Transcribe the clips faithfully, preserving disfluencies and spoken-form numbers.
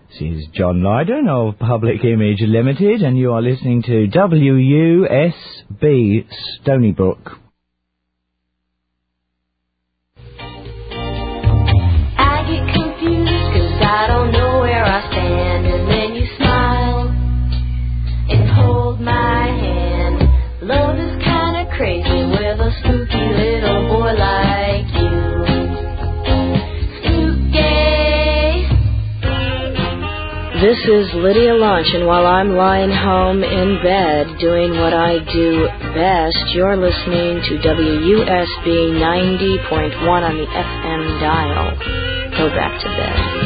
This is John Lydon of Public Image Limited, and you are listening to W U S B Stony Brook. I get confused 'cause I don't know where I stand, and then you smile and hold my hand. Love is kinda crazy with a spooky little boy like you. This is Lydia Lunch, and while I'm lying home in bed doing what I do best, you're listening to W U S B ninety point one on the F M dial. Go back to bed.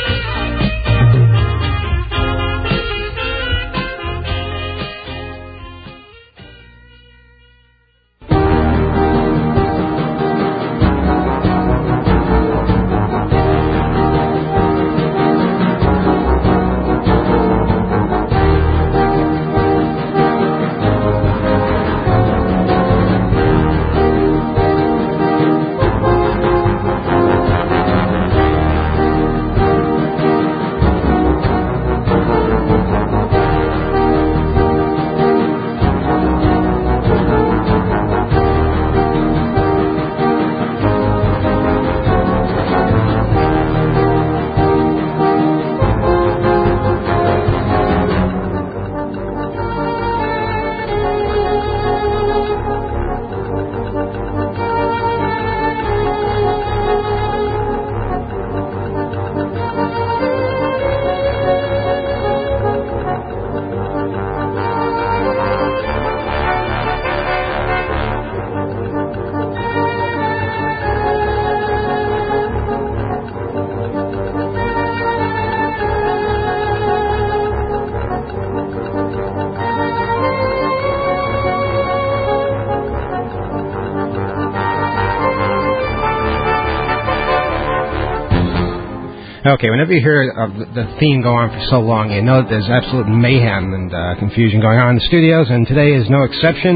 Okay, whenever you hear uh, the theme go on for so long, you know that there's absolute mayhem and uh, confusion going on in the studios, and today is no exception.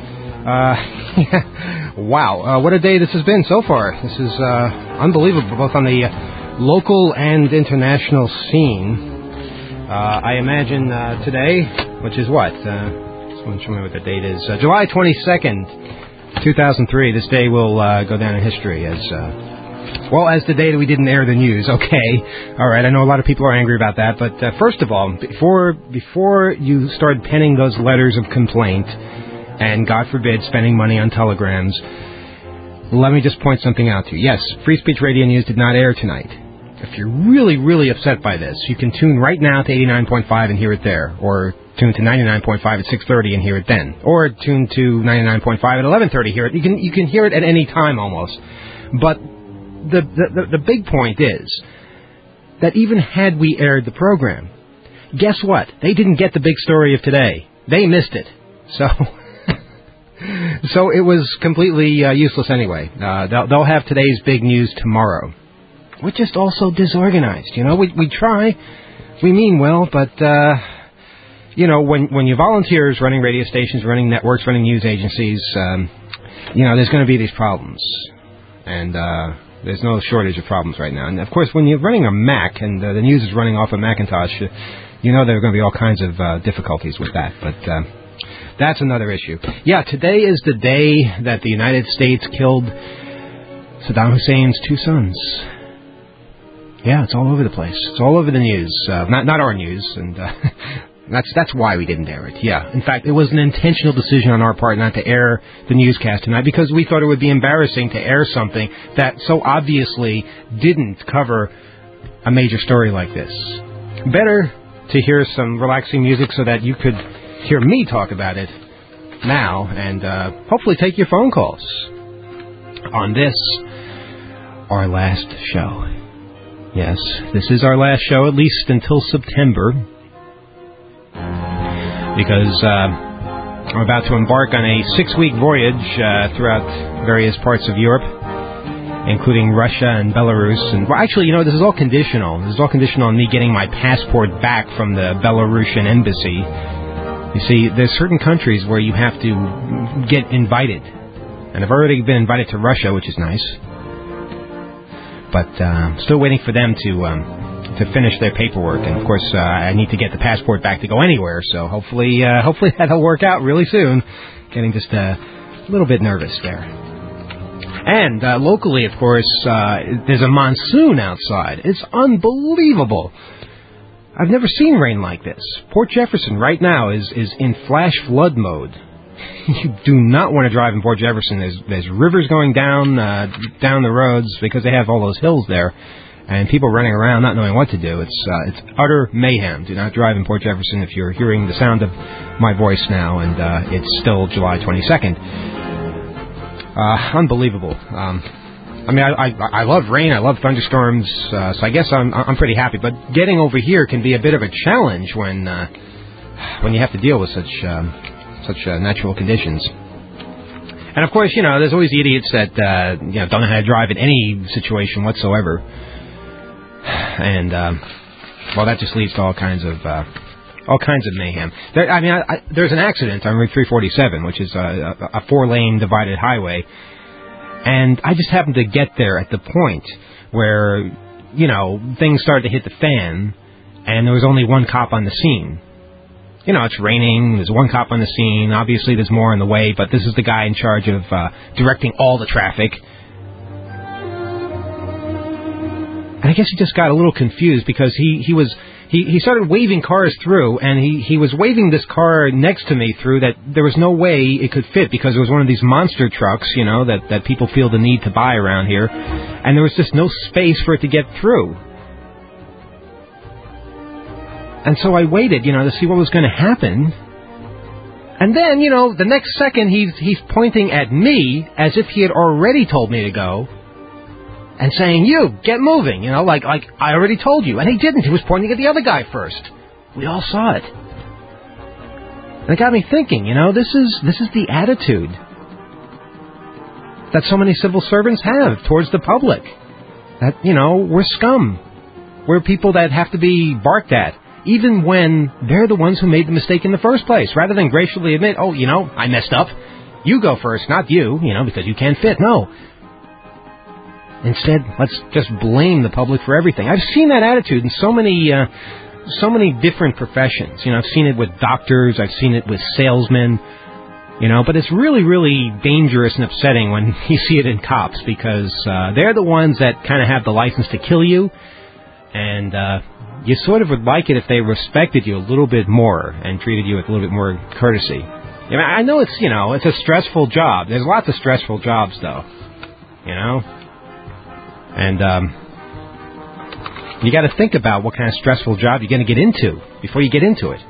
Uh, wow, uh, what a day this has been so far. This is uh, unbelievable, both on the uh, local and international scene. Uh, I imagine uh, today, which is what? Uh, someone show me what the date is. Uh, July twenty-second, two thousand three. This day will uh, go down in history as... Uh, Well, as the day that we didn't air the news, okay. All right, I know a lot of people are angry about that, but uh, first of all, before before you start penning those letters of complaint, and God forbid spending money on telegrams, let me just point something out to you. Yes, Free Speech Radio News did not air tonight. If you're really, really upset by this, you can tune right now to eighty-nine point five and hear it there, or tune to ninety-nine point five at six thirty and hear it then, or tune to ninety-nine point five at eleven thirty, hear it. You can you can hear it at any time almost, but The, the the big point is that even had we aired the program, guess what? They didn't get the big story of today. They missed it. So so it was completely uh, useless anyway. Uh, they'll, they'll have today's big news tomorrow. We're just all so disorganized, you know. We we try, we mean well, but, uh, you know, when, when you volunteers running radio stations, running networks, running news agencies, um, you know, there's going to be these problems. And... Uh, There's no shortage of problems right now. And, of course, when you're running a Mac and uh, the news is running off a Macintosh, uh, you know there are going to be all kinds of uh, difficulties with that. But uh, that's another issue. Yeah, today is the day that the United States killed Saddam Hussein's two sons. Yeah, it's all over the place. It's all over the news. Uh, not not our news. And uh, that's that's why we didn't air it. Yeah. In fact, it was an intentional decision on our part not to air the newscast tonight because we thought it would be embarrassing to air something that so obviously didn't cover a major story like this. Better to hear some relaxing music so that you could hear me talk about it now and uh, hopefully take your phone calls on this, our last show. Yes, this is our last show, at least until September. Because uh, I'm about to embark on a six-week voyage uh, throughout various parts of Europe, including Russia and Belarus. And well, actually, you know, this is all conditional. This is all conditional on me getting my passport back from the Belarusian embassy. You see, there's certain countries where you have to get invited. And I've already been invited to Russia, which is nice. But uh, I'm still waiting for them to um, to finish their paperwork. And, of course, uh, I need to get the passport back to go anywhere, so hopefully uh, hopefully that'll work out really soon. Getting just a little bit nervous there. And uh, locally, of course, uh, there's a monsoon outside. It's unbelievable. I've never seen rain like this. Port Jefferson right now is, is in flash flood mode. You do not want to drive in Port Jefferson. There's there's rivers going down uh, down the roads because they have all those hills there, and people running around not knowing what to do. It's uh, it's utter mayhem. Do not drive in Port Jefferson if you're hearing the sound of my voice now, and uh, it's still July twenty-second. Uh, unbelievable. Um, I mean, I, I I love rain. I love thunderstorms. Uh, so I guess I'm I'm pretty happy. But getting over here can be a bit of a challenge when uh, when you have to deal with such um, such uh, natural conditions. And of course, you know, there's always the idiots that uh, you know don't know how to drive in any situation whatsoever. And um, well, that just leads to all kinds of uh, all kinds of mayhem. There, I mean, I, I, there's an accident on Route three forty-seven, which is a, a, a four-lane divided highway. And I just happened to get there at the point where, you know, things started to hit the fan, and there was only one cop on the scene. You know, it's raining, there's one cop on the scene, obviously there's more on the way, but this is the guy in charge of uh, directing all the traffic. And I guess he just got a little confused because he, he was... He he started waving cars through, and he, he was waving this car next to me through that there was no way it could fit because it was one of these monster trucks, you know, that, that people feel the need to buy around here. And there was just no space for it to get through. And so I waited, you know, to see what was going to happen. And then, you know, the next second he's he's pointing at me as if he had already told me to go. And saying, you, get moving, you know, like like I already told you. And he didn't. He was pointing at the other guy first. We all saw it. And it got me thinking, you know, this is this is the attitude that so many civil servants have towards the public. That, you know, we're scum. We're people that have to be barked at, even when they're the ones who made the mistake in the first place. Rather than graciously admit, oh, you know, I messed up. You go first, not you, you know, because you can't fit. No. Instead, let's just blame the public for everything. I've seen that attitude in so many, uh, so many different professions. You know, I've seen it with doctors. I've seen it with salesmen. You know, but it's really, really dangerous and upsetting when you see it in cops because uh, they're the ones that kind of have the license to kill you, and uh, you sort of would like it if they respected you a little bit more and treated you with a little bit more courtesy. I mean, I know it's, you know, it's a stressful job. There's lots of stressful jobs, though. You know. And um, you got to think about what kind of stressful job you're going to get into before you get into it.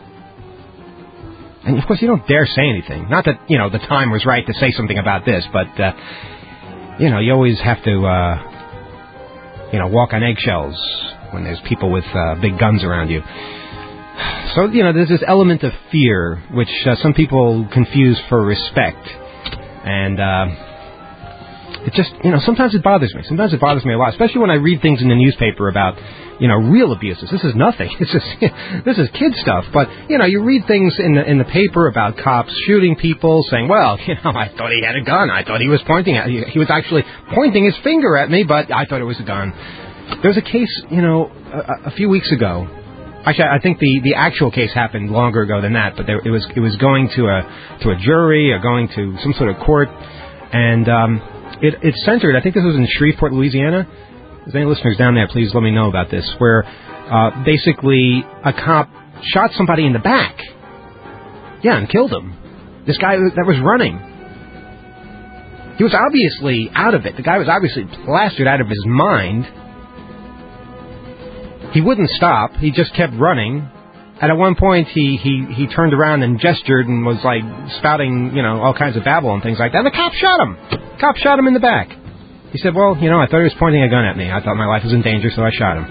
And, of course, you don't dare say anything. Not that, you know, the time was right to say something about this, but, uh, you know, you always have to, uh, you know, walk on eggshells when there's people with uh, big guns around you. So, you know, there's this element of fear, which uh, some people confuse for respect. And... Uh, It just, you know, sometimes it bothers me. Sometimes it bothers me a lot, especially when I read things in the newspaper about, you know, real abuses. This is nothing. This is this is kid stuff. But, you know, you read things in the in the paper about cops shooting people, saying, well, you know, I thought he had a gun. I thought he was pointing at he, he was actually pointing his finger at me, but I thought it was a gun. There was a case, you know, a, a few weeks ago. Actually, I think the, the actual case happened longer ago than that, but there, it was it was going to a to a jury or going to some sort of court, and um It, it's centered, I think this was in Shreveport, Louisiana. If there's any listeners down there, please let me know about this, where uh, basically a cop shot somebody in the back. Yeah, and killed him. This guy that was running. He was obviously out of it. The guy was obviously plastered out of his mind. He wouldn't stop. He just kept running. And at one point, he, he, he turned around and gestured and was, like, spouting, you know, all kinds of babble and things like that. And the cop shot him. The cop shot him in the back. He said, well, you know, I thought he was pointing a gun at me. I thought my life was in danger, so I shot him.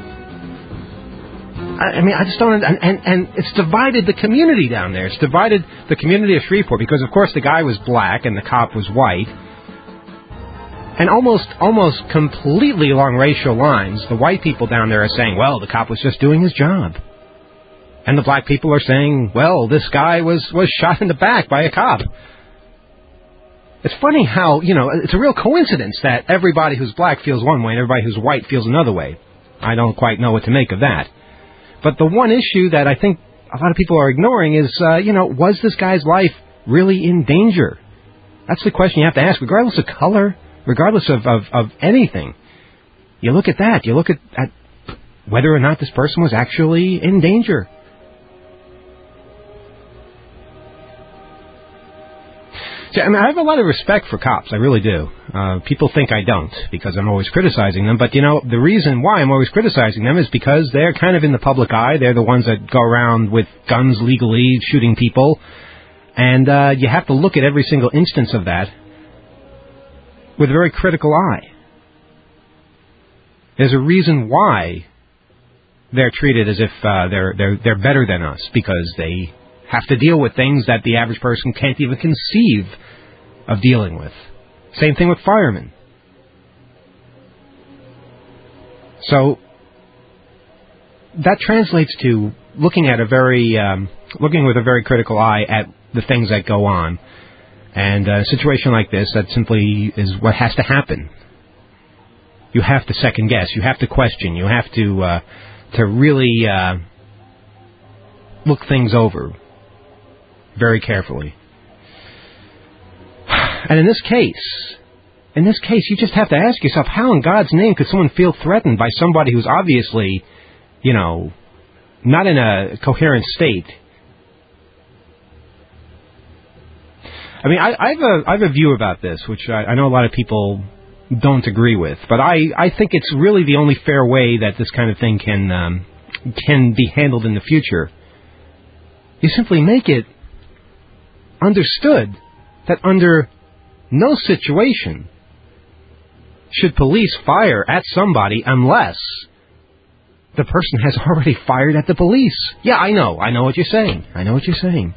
I, I mean, I just don't... And, and, and it's divided the community down there. It's divided the community of Shreveport because, of course, the guy was black and the cop was white. And almost almost completely along racial lines, the white people down there are saying, well, the cop was just doing his job. And the black people are saying, well, this guy was, was shot in the back by a cop. It's funny how, you know, it's a real coincidence that everybody who's black feels one way and everybody who's white feels another way. I don't quite know what to make of that. But the one issue that I think a lot of people are ignoring is, uh, you know, was this guy's life really in danger? That's the question you have to ask, regardless of color, regardless of, of, of anything. You look at that. You look at, at whether or not this person was actually in danger. See, I mean, I have a lot of respect for cops. I really do. Uh, people think I don't because I'm always criticizing them. But, you know, the reason why I'm always criticizing them is because they're kind of in the public eye. They're the ones that go around with guns legally shooting people. And uh, you have to look at every single instance of that with a very critical eye. There's a reason why they're treated as if uh, they're they're they're better than us, because they have to deal with things that the average person can't even conceive of dealing with. Same thing with firemen. So that translates to looking at a very um, looking with a very critical eye at the things that go on. And a situation like this, that simply is what has to happen. You have to second guess. You have to question. You have to uh, to really uh, look things over very carefully. And in this case, in this case, you just have to ask yourself, how in God's name could someone feel threatened by somebody who's obviously, you know, not in a coherent state? I mean, I, I have a I have a view about this, which I, I know a lot of people don't agree with, but I, I think it's really the only fair way that this kind of thing can um, can be handled in the future. You simply make it understood that under no situation should police fire at somebody unless the person has already fired at the police. Yeah, I know. I know what you're saying. I know what you're saying.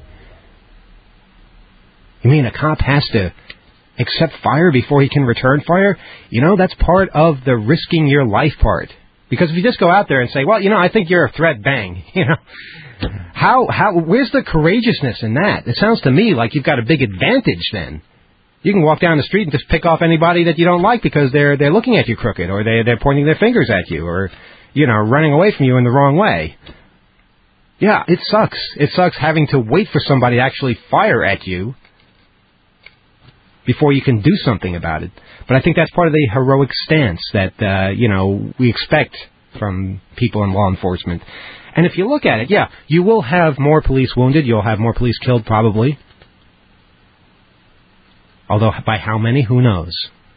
You mean a cop has to accept fire before he can return fire? You know, that's part of the risking your life part. Because if you just go out there and say, well, you know, I think you're a threat, bang, you know, how, how, where's the courageousness in that? It sounds to me like you've got a big advantage then. You can walk down the street and just pick off anybody that you don't like because they're, they're looking at you crooked, or they, they're pointing their fingers at you, or, you know, running away from you in the wrong way. Yeah, it sucks. It sucks having to wait for somebody to actually fire at you before you can do something about it. But I think that's part of the heroic stance that, uh, you know, we expect from people in law enforcement. And if you look at it, yeah, you will have more police wounded. You'll have more police killed, probably. Although by how many, who knows?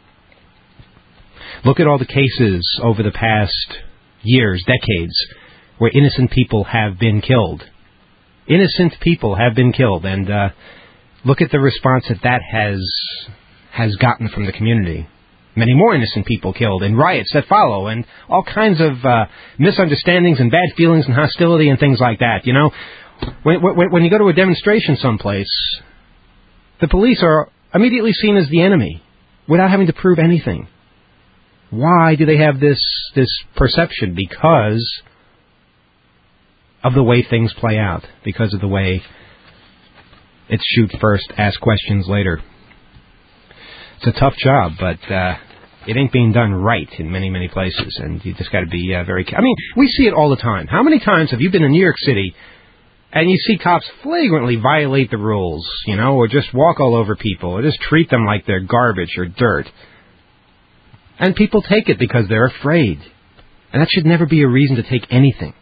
Look at all the cases over the past years, decades, where innocent people have been killed. Innocent people have been killed, and uh, look at the response that that has has gotten from the community. Many more innocent people killed, and riots that follow, and all kinds of uh, misunderstandings and bad feelings and hostility and things like that. You know, when, when, when you go to a demonstration someplace, the police are immediately seen as the enemy without having to prove anything. Why do they have this this perception? Because of the way things play out. Because of the way it's shoot first, ask questions later. It's a tough job, but uh, it ain't being done right in many, many places, and you just got to be uh, very... I mean, we see it all the time. How many times have you been in New York City and you see cops flagrantly violate the rules, you know, or just walk all over people, or just treat them like they're garbage or dirt? And people take it because they're afraid. And that should never be a reason to take anything.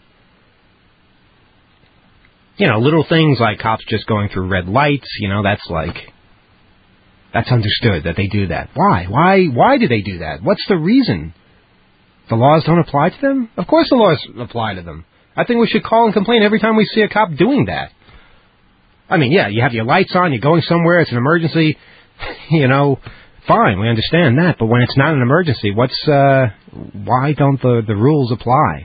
You know, little things like cops just going through red lights, you know, that's like... That's understood that they do that. Why? Why Why do they do that? What's the reason? The laws don't apply to them? Of course the laws apply to them. I think we should call and complain every time we see a cop doing that. I mean, yeah, you have your lights on, you're going somewhere, it's an emergency, you know, fine, we understand that. But when it's not an emergency, what's, uh, why don't the, the rules apply?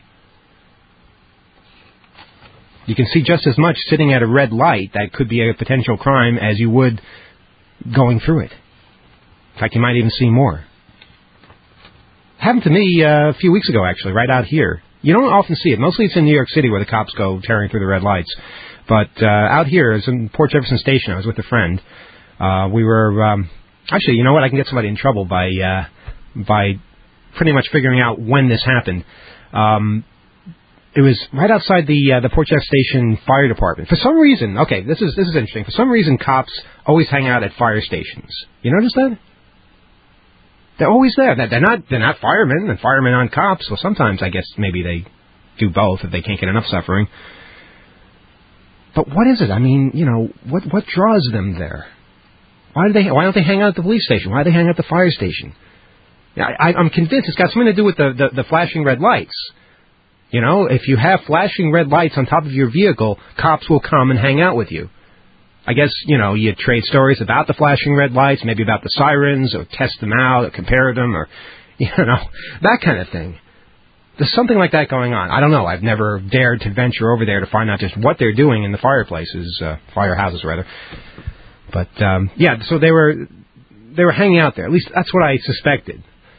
You can see just as much sitting at a red light that could be a potential crime as you would going through it. In fact, you might even see more. Happened to me uh, a few weeks ago, actually, right out here. You don't often see it. Mostly it's in New York City where the cops go tearing through the red lights. But uh, out here, it's in Port Jefferson Station. I was with a friend. Uh, we were... Um, actually, you know what? I can get somebody in trouble by uh, by pretty much figuring out when this happened. Um, it was right outside the uh, the Port Jeff Station Fire Department. For some reason, okay, this is this is interesting. For some reason, cops always hang out at fire stations. You notice that? They're always there. They're not they're not firemen, and firemen aren't cops. Well, sometimes I guess maybe they do both if they can't get enough suffering. But what is it? I mean, you know, what what draws them there? Why do they? Why don't they hang out at the police station? Why do they hang out at the fire station? I, I'm convinced it's got something to do with the, the, the flashing red lights. You know, if you have flashing red lights on top of your vehicle, cops will come and hang out with you. I guess, you know, you trade stories about the flashing red lights, maybe about the sirens, or test them out, or compare them, or, you know, that kind of thing. There's something like that going on. I don't know. I've never dared to venture over there to find out just what they're doing in the fireplaces, uh, firehouses, rather. But, um, yeah, so they were they were hanging out there. At least that's what I suspected.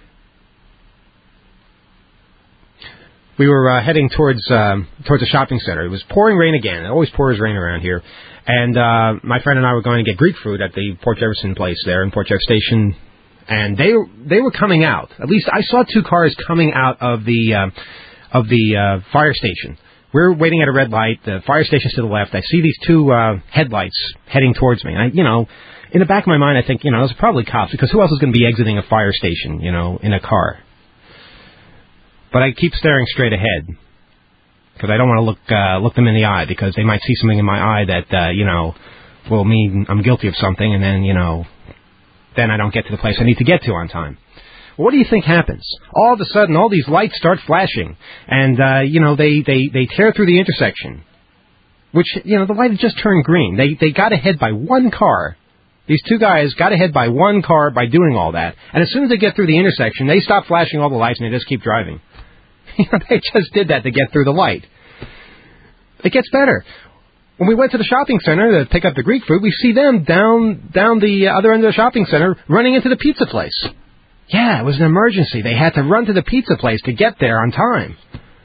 We were uh, heading towards um, towards a shopping center. It was pouring rain again. It always pours rain around here. And uh, my friend and I were going to get Greek food at the Port Jefferson place there in Port Jeff Station. And they they were coming out. At least I saw two cars coming out of the uh, of the uh, fire station. We're waiting at a red light. The fire station's to the left. I see these two uh, headlights heading towards me. I, you know, in the back of my mind, I think, you know, those are probably cops, because who else is going to be exiting a fire station, you know, in a car? But I keep staring straight ahead, because I don't want to look uh, look them in the eye, because they might see something in my eye that, uh, you know, will mean I'm guilty of something, and then, you know, then I don't get to the place I need to get to on time. Well, what do you think happens? All of a sudden, all these lights start flashing, and, uh, you know, they, they, they tear through the intersection, which, you know, the light had just turned green. They, they got ahead by one car. These two guys got ahead by one car by doing all that, and as soon as they get through the intersection, they stop flashing all the lights and they just keep driving. You know, they just did that to get through the light. It gets better. When we went to the shopping center to pick up the Greek food, we see them down down the other end of the shopping center running into the pizza place. Yeah, it was an emergency. They had to run to the pizza place to get there on time.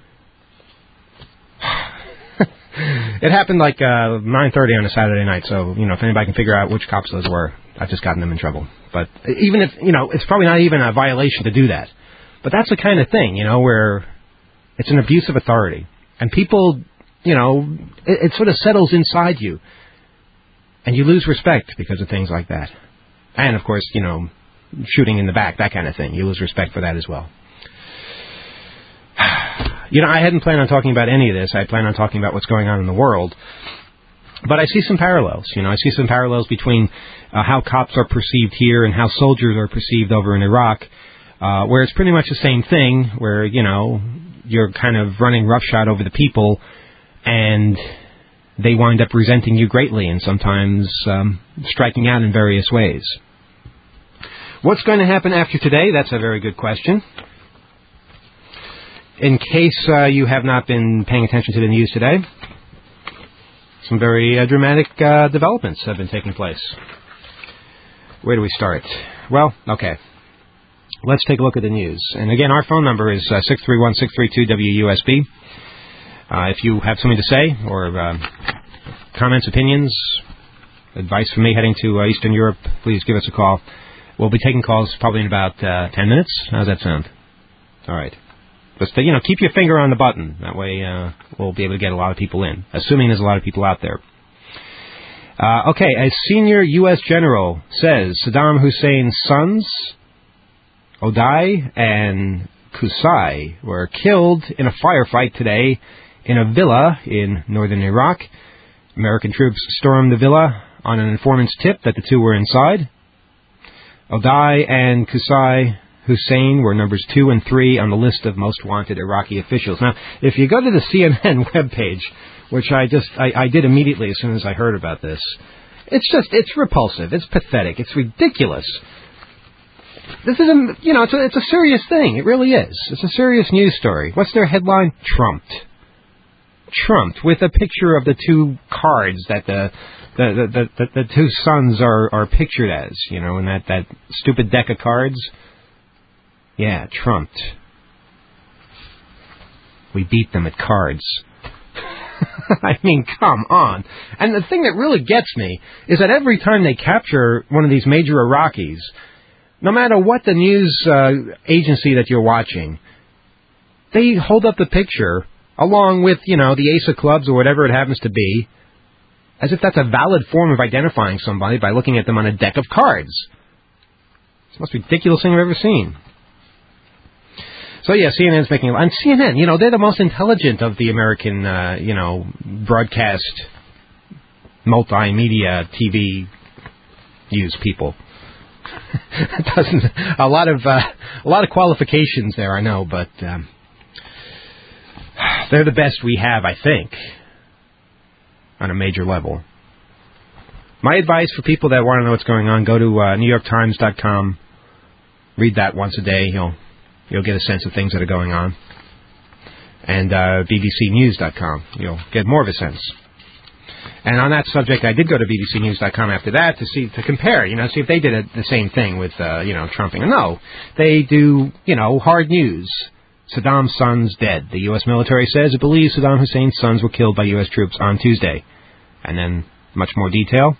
It happened like uh, nine thirty on a Saturday night, so, you know, if anybody can figure out which cops those were, I've just gotten them in trouble. But even if, you know, it's probably not even a violation to do that. But that's the kind of thing, you know, where it's an abuse of authority. And people, you know, it, it sort of settles inside you. And you lose respect because of things like that. And, of course, you know, shooting in the back, that kind of thing. You lose respect for that as well. You know, I hadn't planned on talking about any of this. I planned on talking about what's going on in the world. But I see some parallels. You know, I see some parallels between uh, how cops are perceived here and how soldiers are perceived over in Iraq. Uh, where it's pretty much the same thing, where, you know, you're kind of running roughshod over the people, and they wind up resenting you greatly and sometimes um, striking out in various ways. What's going to happen after today? That's a very good question. In case uh, you have not been paying attention to the news today, some very uh, dramatic uh, developments have been taking place. Where do we start? Well, okay. Let's take a look at the news. And again, our phone number is uh, six three one, six three two, W U S B. Uh, if you have something to say, or uh, comments, opinions, advice from me heading to uh, Eastern Europe, please give us a call. We'll be taking calls probably in about uh, ten minutes. How's that sound? All right. Just, you know, keep your finger on the button. That way uh, we'll be able to get a lot of people in, assuming there's a lot of people out there. Uh, okay, a senior U S general says Saddam Hussein's sons, Odai and Qusay, were killed in a firefight today in a villa in northern Iraq. American troops stormed the villa on an informant's tip that the two were inside. Odai and Qusay Hussein were numbers two and three on the list of most wanted Iraqi officials. Now, if you go to the C N N webpage, which I just I, I did immediately as soon as I heard about this, it's just it's repulsive, it's pathetic, it's ridiculous. This is a, you know, it's a, it's a serious thing. It really is. It's a serious news story. What's their headline? Trumped. Trumped, with a picture of the two cards that the the the, the, the two sons are, are pictured as, you know, in that, that stupid deck of cards. Yeah, trumped. We beat them at cards. I mean, come on. And the thing that really gets me is that every time they capture one of these major Iraqis, no matter what the news uh, agency that you're watching, they hold up the picture along with, you know, the ace of clubs or whatever it happens to be, as if that's a valid form of identifying somebody by looking at them on a deck of cards. It's the most ridiculous thing I've ever seen. So, yeah, C N N's making... And C N N, you know, they're the most intelligent of the American, uh, you know, broadcast, multimedia, T V use people. It doesn't... A lot of, uh, a lot of qualifications there, I know, but um, they're the best we have, I think, on a major level. My advice for people that want to know what's going on, go to uh, New York Times dot com. Read that once a day. You'll... You'll get a sense of things that are going on. And uh, B B C News dot com. You'll get more of a sense. And on that subject, I did go to B B C News dot com after that to see, to compare, you know, see if they did a, the same thing with, uh, you know, Trumping. No, they do, you know, hard news. Saddam's son's dead. The U S military says it believes Saddam Hussein's sons were killed by U S troops on Tuesday. And then much more detail.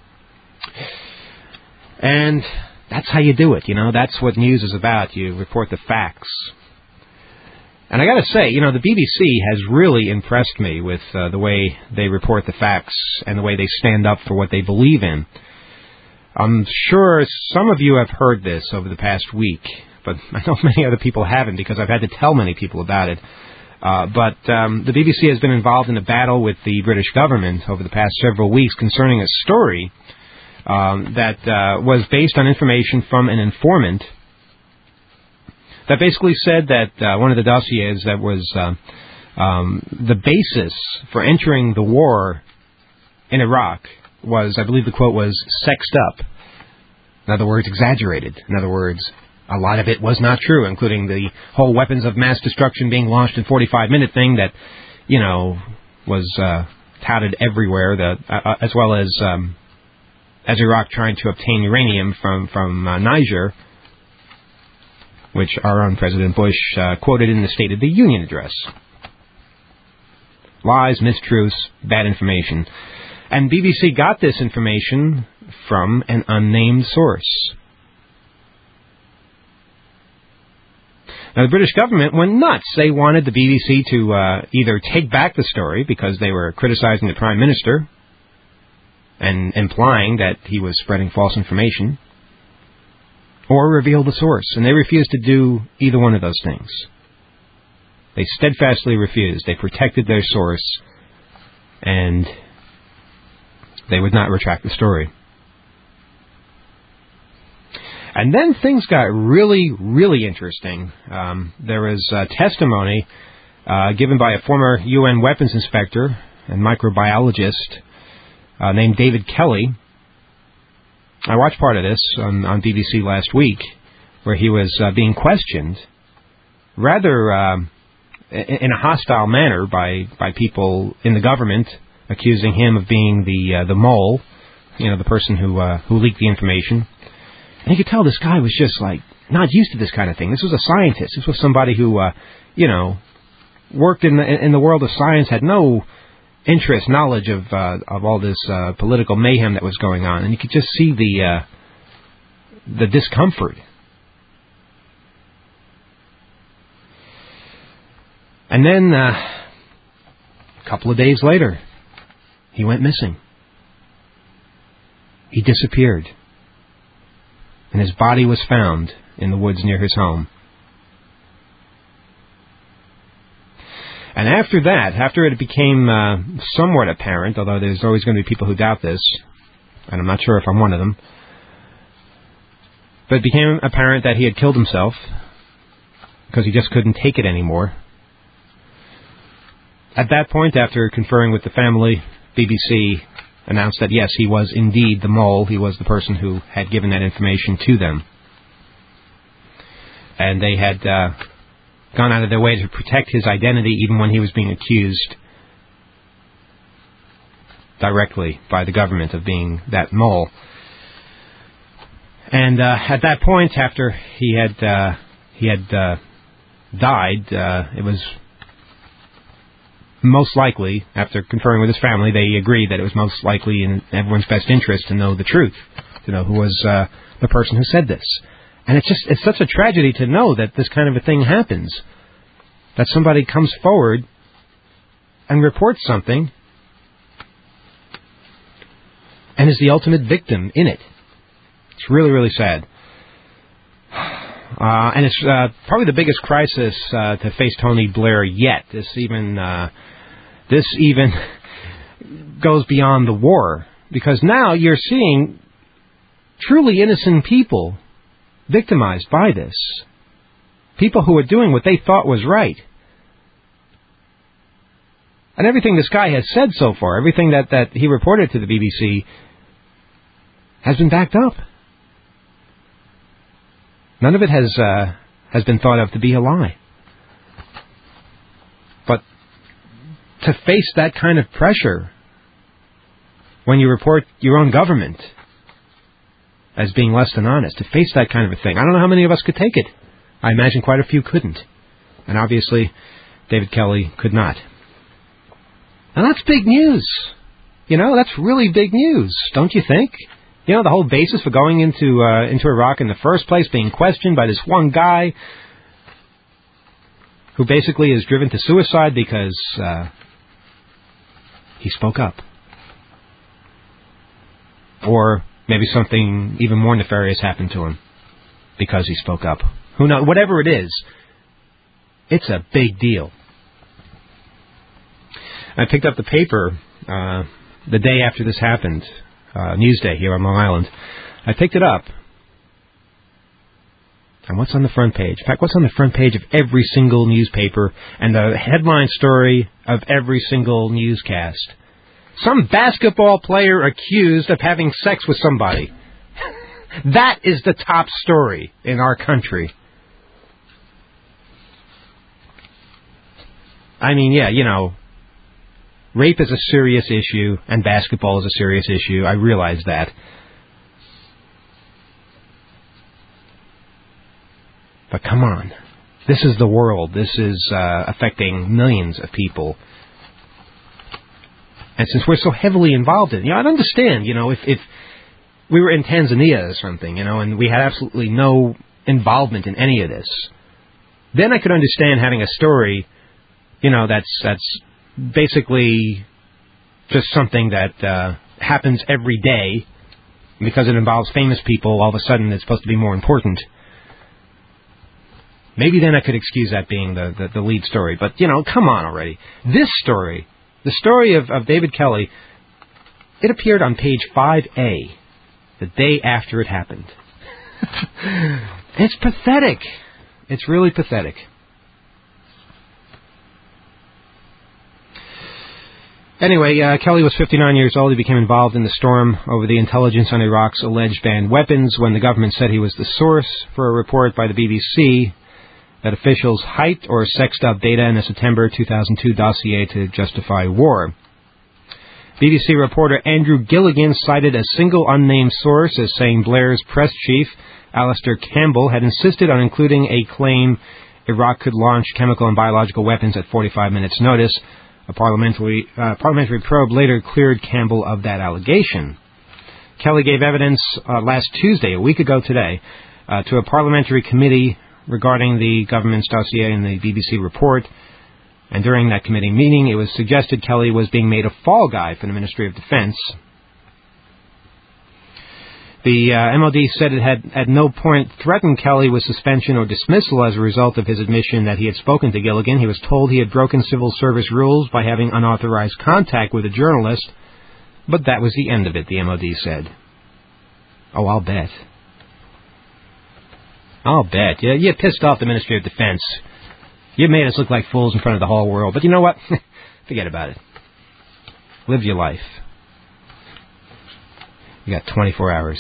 And... that's how you do it, you know. That's what news is about. You report the facts. And I got to say, you know, the B B C has really impressed me with uh, the way they report the facts and the way they stand up for what they believe in. I'm sure some of you have heard this over the past week, but I know many other people haven't because I've had to tell many people about it. Uh, but um, the B B C has been involved in a battle with the British government over the past several weeks concerning a story Um, that uh, was based on information from an informant that basically said that uh, one of the dossiers that was uh, um, the basis for entering the war in Iraq was, I believe the quote was, sexed up. In other words, exaggerated. In other words, a lot of it was not true, including the whole weapons of mass destruction being launched in forty-five minute thing that, you know, was uh, touted everywhere, that, uh, as well as... Um, as Iraq trying to obtain uranium from, from uh, Niger, which our own President Bush uh, quoted in the State of the Union address. Lies, mistruths, bad information. And B B C got this information from an unnamed source. Now, the British government went nuts. They wanted the B B C to uh, either take back the story because they were criticizing the Prime Minister and implying that he was spreading false information, or reveal the source. And they refused to do either one of those things. They steadfastly refused. They protected their source, and they would not retract the story. And then things got really, really interesting. Um, there was uh, testimony uh, given by a former U N weapons inspector and microbiologist Uh, named David Kelly. I watched part of this on, on B B C last week, where he was uh, being questioned rather uh, in a hostile manner by, by people in the government, accusing him of being the uh, the mole, you know, the person who uh, who leaked the information. And you could tell this guy was just like not used to this kind of thing. This was a scientist. This was somebody who, uh, you know, worked in the in the world of science, had no interest, knowledge of uh, of all this uh, political mayhem that was going on, and you could just see the uh, the discomfort. And then uh, a couple of days later, he went missing. He disappeared, and his body was found in the woods near his home. And after that, after it became uh, somewhat apparent, although there's always going to be people who doubt this, and I'm not sure if I'm one of them, but it became apparent that he had killed himself because he just couldn't take it anymore. At that point, after conferring with the family, B B C announced that yes, he was indeed the mole. He was the person who had given that information to them. And they had uh, gone out of their way to protect his identity even when he was being accused directly by the government of being that mole. And uh, at that point, after he had uh, he had uh, died, uh, it was most likely, after conferring with his family, they agreed that it was most likely in everyone's best interest to know the truth, to know who was uh, the person who said this. And it's just, it's such a tragedy to know that this kind of a thing happens. that somebody comes forward and reports something and is the ultimate victim in it. It's really, really sad. Uh, and it's uh, probably the biggest crisis uh, to face Tony Blair yet. This even uh, this even goes beyond the war, because now you're seeing truly innocent people victimized by this. People who are doing what they thought was right. And everything this guy has said so far, everything that, that he reported to the B B C, has been backed up. None of it has uh, has been thought of to be a lie. But to face that kind of pressure when you report your own government as being less than honest, to face that kind of a thing, I don't know how many of us could take it. I imagine quite a few couldn't. And obviously, David Kelly could not. And that's big news. You know, that's really big news, don't you think? You know, the whole basis for going into uh, into Iraq in the first place, being questioned by this one guy who basically is driven to suicide because uh, he spoke up. Or maybe something even more nefarious happened to him because he spoke up. Who knows? Whatever it is, it's a big deal. I picked up the paper uh, the day after this happened. Uh, Newsday here on Long Island. I picked it up. And what's on the front page? In fact, what's on the front page of every single newspaper and the headline story of every single newscast? Some basketball player accused of having sex with somebody. That is the top story in our country. I mean, yeah, you know, rape is a serious issue, and basketball is a serious issue. I realize that. But come on. This is the world. This is uh, affecting millions of people. And since we're so heavily involved in it, you know, I'd understand, you know, if, if we were in Tanzania or something, you know, and we had absolutely no involvement in any of this, then I could understand having a story, you know, that's that's... basically just something that uh, happens every day. Because it involves famous people, all of a sudden it's supposed to be more important. Maybe then I could excuse that being the, the, the lead story. But, you know, come on already. This story, the story of, of David Kelly, it appeared on page five A the day after it happened. It's pathetic. It's really pathetic. Anyway, uh, Kelly was fifty-nine years old. He became involved in the storm over the intelligence on Iraq's alleged banned weapons when the government said he was the source for a report by the B B C that officials hyped or sexed up data in a September two thousand two dossier to justify war. B B C reporter Andrew Gilligan cited a single unnamed source as saying Blair's press chief, Alastair Campbell, had insisted on including a claim Iraq could launch chemical and biological weapons at forty-five minutes' notice. A parliamentary, uh, parliamentary probe later cleared Campbell of that allegation. Kelly gave evidence uh, last Tuesday, a week ago today, uh, to a parliamentary committee regarding the government's dossier in the B B C report. And during that committee meeting, it was suggested Kelly was being made a fall guy for the Ministry of Defense. The uh, M O D said it had at no point threatened Kelly with suspension or dismissal as a result of his admission that he had spoken to Gilligan. He was told he had broken civil service rules by having unauthorized contact with a journalist, but that was the end of it, the M O D said. Oh, I'll bet. I'll bet. You, you pissed off the Ministry of Defense. You made us look like fools in front of the whole world, but you know what? Forget about it. Live your life. You got twenty-four hours.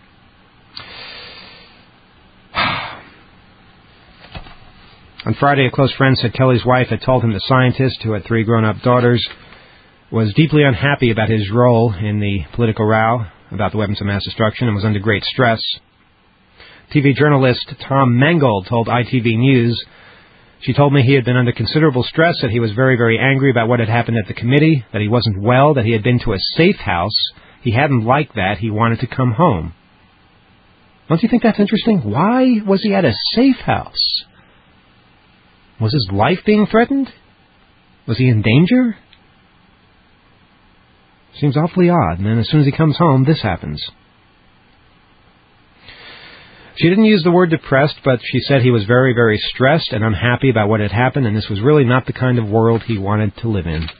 On Friday, a close friend said Kelly's wife had told him the scientist, who had three grown-up daughters, was deeply unhappy about his role in the political row about the weapons of mass destruction and was under great stress. T V journalist Tom Mangold told I T V News, "She told me he had been under considerable stress, that he was very, very angry about what had happened at the committee, that he wasn't well, that he had been to a safe house. He hadn't liked that. He wanted to come home." Don't you think that's interesting? Why was he at a safe house? Was his life being threatened? Was he in danger? Seems awfully odd. And then as soon as he comes home, this happens. She didn't use the word depressed, but she said he was very, very stressed and unhappy about what had happened, and this was really not the kind of world he wanted to live in.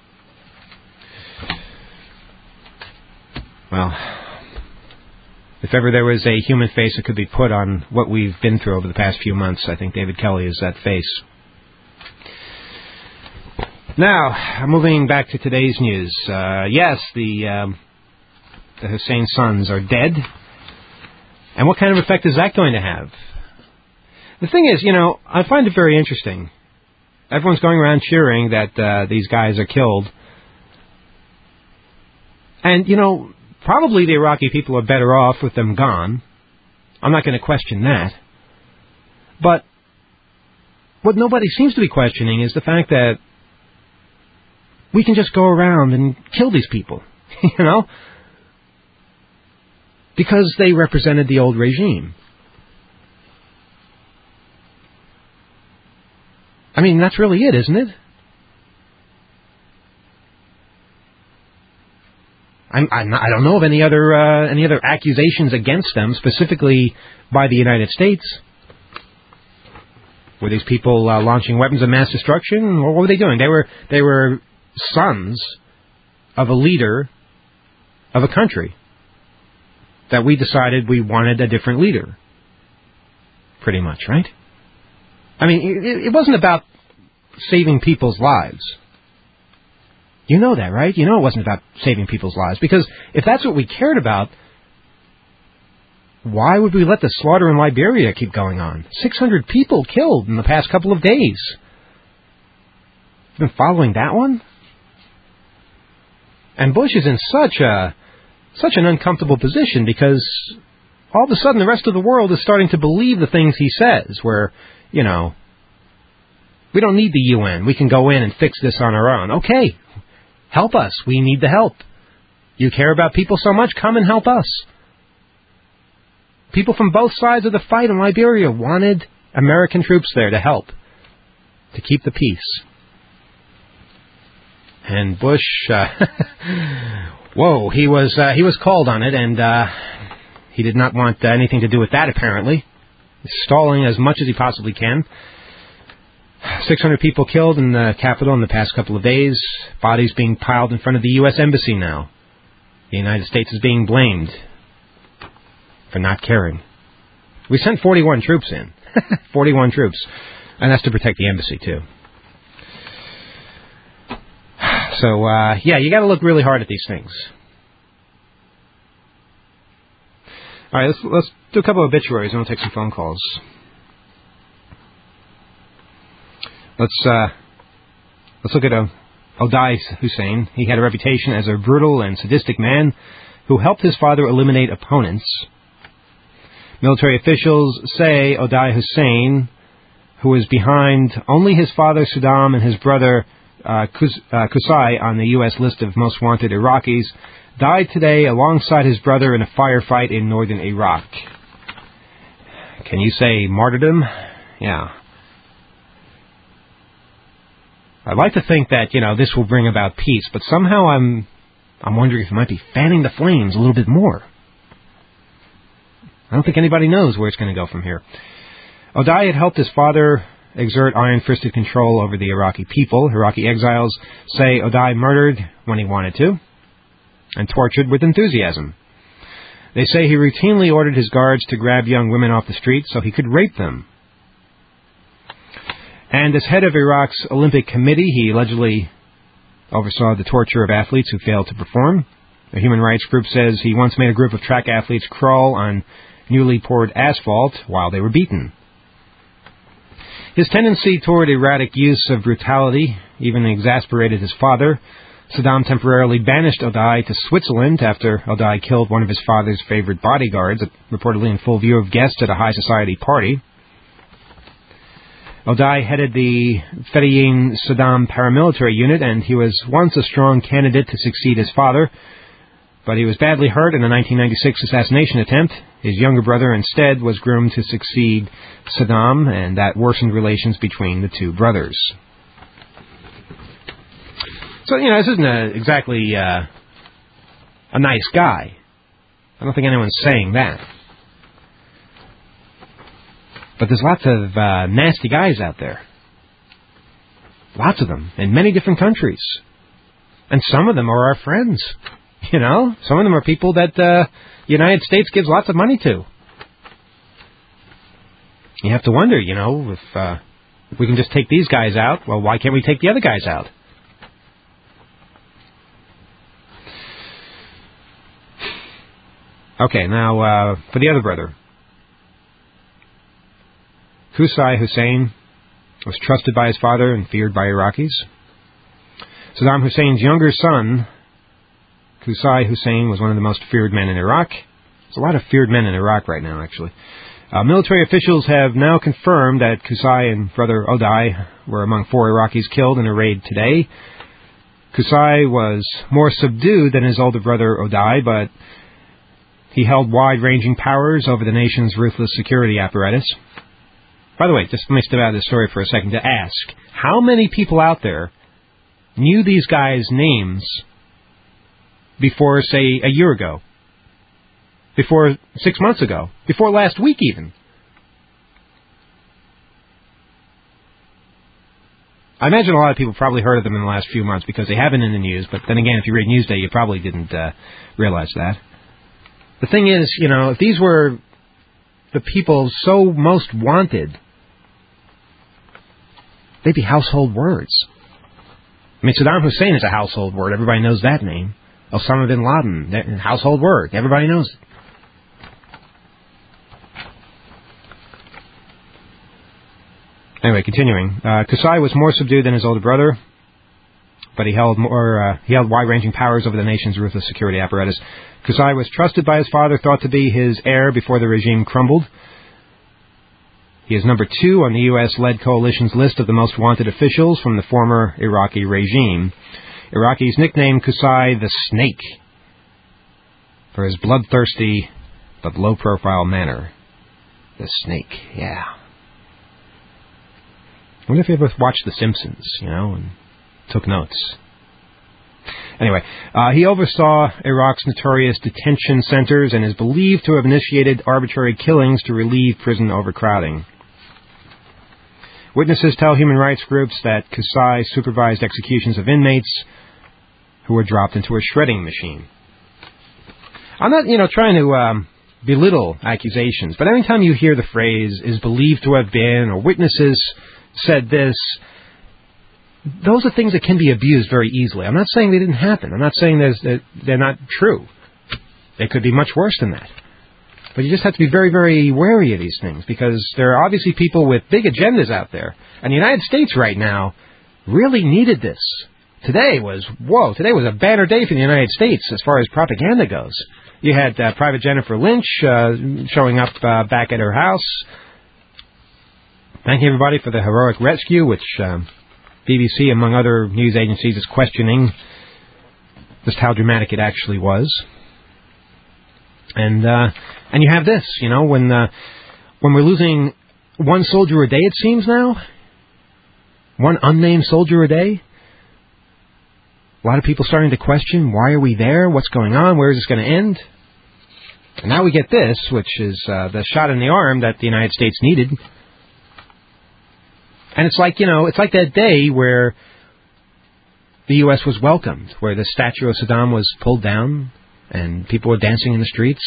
Well, if ever there was a human face that could be put on what we've been through over the past few months, I think David Kelly is that face. Now, moving back to today's news. Uh, yes, the, um, the Hussein sons are dead. And what kind of effect is that going to have? The thing is, you know, I find it very interesting. Everyone's going around cheering that uh, these guys are killed. And, you know, probably the Iraqi people are better off with them gone. I'm not going to question that. But what nobody seems to be questioning is the fact that we can just go around and kill these people, you know, because they represented the old regime. I mean, that's really it, isn't it? I'm, I'm not, I don't know of any other uh, any other accusations against them, specifically by the United States. Were these people uh, launching weapons of mass destruction? What were they doing? They were they were sons of a leader of a country that we decided we wanted a different leader. Pretty much, right? I mean, it, it wasn't about saving people's lives. You know that, right? You know it wasn't about saving people's lives. Because if that's what we cared about, why would we let the slaughter in Liberia keep going on? six hundred people killed in the past couple of days. You've been following that one? And Bush is in such a such an uncomfortable position because all of a sudden the rest of the world is starting to believe the things he says, where, you know, we don't need the U N. We can go in and fix this on our own. Okay, help us. We need the help. You care about people so much, come and help us. People from both sides of the fight in Liberia wanted American troops there to help, to keep the peace. And Bush, uh, whoa, he was uh, he was called on it, and uh, he did not want uh, anything to do with that, apparently. He's stalling as much as he possibly can. six hundred people killed in the Capitol in the past couple of days. Bodies being piled in front of the U S Embassy now. The United States is being blamed for not caring. We sent forty-one troops in. forty-one troops. And that's to protect the embassy, too. So, uh, yeah, you got to look really hard at these things. All right, let's, let's do a couple of obituaries and we'll take some phone calls. Let's uh, let's look at uh, Oday Hussein. He had a reputation as a brutal and sadistic man who helped his father eliminate opponents. Military officials say Oday Hussein, who was behind only his father Saddam and his brother uh, Qus- uh, Qusay on the U S list of most wanted Iraqis, died today alongside his brother in a firefight in northern Iraq. Can you say martyrdom? Yeah. I'd like to think that, you know, this will bring about peace, but somehow I'm I'm wondering if it might be fanning the flames a little bit more. I don't think anybody knows where it's going to go from here. Oday had helped his father exert iron-fisted control over the Iraqi people. Iraqi exiles say Oday murdered when he wanted to and tortured with enthusiasm. They say he routinely ordered his guards to grab young women off the street so he could rape them. And as head of Iraq's Olympic Committee, he allegedly oversaw the torture of athletes who failed to perform. A human rights group says he once made a group of track athletes crawl on newly poured asphalt while they were beaten. His tendency toward erratic use of brutality even exasperated his father. Saddam temporarily banished Oday to Switzerland after Oday killed one of his father's favorite bodyguards, reportedly in full view of guests at a high society party. Oday headed the Fedayeen Saddam paramilitary unit, and he was once a strong candidate to succeed his father. but he was badly hurt in the nineteen ninety-six assassination attempt. His younger brother instead was groomed to succeed Saddam, and that worsened relations between the two brothers. So, you know, this isn't a, exactly uh, a nice guy. I don't think anyone's saying that. But there's lots of uh, nasty guys out there. Lots of them, in many different countries. And some of them are our friends. You know, some of them are people that uh, the United States gives lots of money to. You have to wonder, you know, if, uh, if we can just take these guys out, well, why can't we take the other guys out? Okay, now, uh, for the other brother. Qusay Hussein was trusted by his father and feared by Iraqis. Saddam Hussein's younger son, Qusay Hussein, was one of the most feared men in Iraq. There's a lot of feared men in Iraq right now, actually. Uh, military officials have now confirmed that Qusay and brother Oday were among four Iraqis killed in a raid today. Qusay was more subdued than his older brother Oday, but he held wide-ranging powers over the nation's ruthless security apparatus. By the way, just let me step out of this story for a second to ask, how many people out there knew these guys' names before, say, a year ago? Before six months ago? Before last week, even? I imagine a lot of people probably heard of them in the last few months because they have been in the news, but then again, if you read Newsday, you probably didn't uh, realize that. The thing is, you know, if these were the people so most wanted, they'd be household words. I mean, Saddam Hussein is a household word. Everybody knows that name. Osama bin Laden, household word. Everybody knows it. Anyway, continuing. Uh, Qusay was more subdued than his older brother, but he held more. Uh, he held wide-ranging powers over the nation's ruthless security apparatus. Qusay was trusted by his father, thought to be his heir before the regime crumbled. He is number two on the U S-led coalition's list of the most wanted officials from the former Iraqi regime. Iraqis nicknamed Qusay the Snake for his bloodthirsty but low-profile manner. The Snake, yeah. I wonder if you ever watched The Simpsons, you know, and took notes. Anyway, uh, he oversaw Iraq's notorious detention centers and is believed to have initiated arbitrary killings to relieve prison overcrowding. Witnesses tell human rights groups that Qusay supervised executions of inmates who were dropped into a shredding machine. I'm not, you know, trying to um, belittle accusations, but every time you hear the phrase, is believed to have been, or witnesses said this, those are things that can be abused very easily. I'm not saying they didn't happen. I'm not saying that they're not true. They could be much worse than that. But you just have to be very, very wary of these things, because there are obviously people with big agendas out there. And the United States right now really needed this. Today was, whoa, today was a banner day for the United States as far as propaganda goes. You had uh, Private Jennifer Lynch uh, showing up uh, back at her house. Thank you, everybody, for the heroic rescue, which um, B B C, among other news agencies, is questioning just how dramatic it actually was. And uh, and you have this, you know, when uh, when we're losing one soldier a day, it seems now, one unnamed soldier a day. A lot of people starting to question, why are we there? What's going on? Where is this going to end? And now we get this, which is uh, the shot in the arm that the United States needed. And it's like, you know, it's like that day where the U S was welcomed, where the statue of Saddam was pulled down and people were dancing in the streets.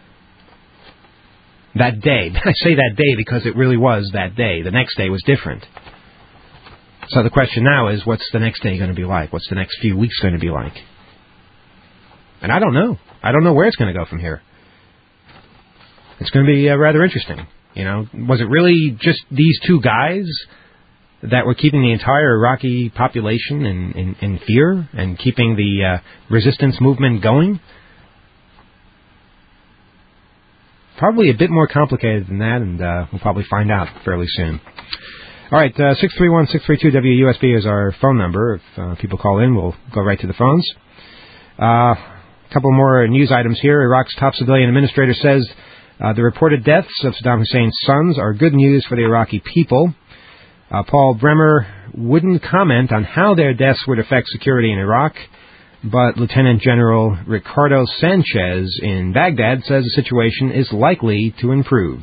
That day. I say that day because it really was that day. The next day was different. So the question now is, what's the next day going to be like? What's the next few weeks going to be like? And I don't know. I don't know where it's going to go from here. It's going to be uh, rather interesting. You know, was it really just these two guys that were keeping the entire Iraqi population in, in, in fear and keeping the uh, resistance movement going? Probably a bit more complicated than that, and uh, we'll probably find out fairly soon. All right, uh, six three one, six three two, W U S B is our phone number. If uh, people call in, we'll go right to the phones. Uh, A couple more news items here. Iraq's top civilian administrator says uh, the reported deaths of Saddam Hussein's sons are good news for the Iraqi people. Uh, Paul Bremer wouldn't comment on how their deaths would affect security in Iraq, but Lieutenant General Ricardo Sanchez in Baghdad says the situation is likely to improve.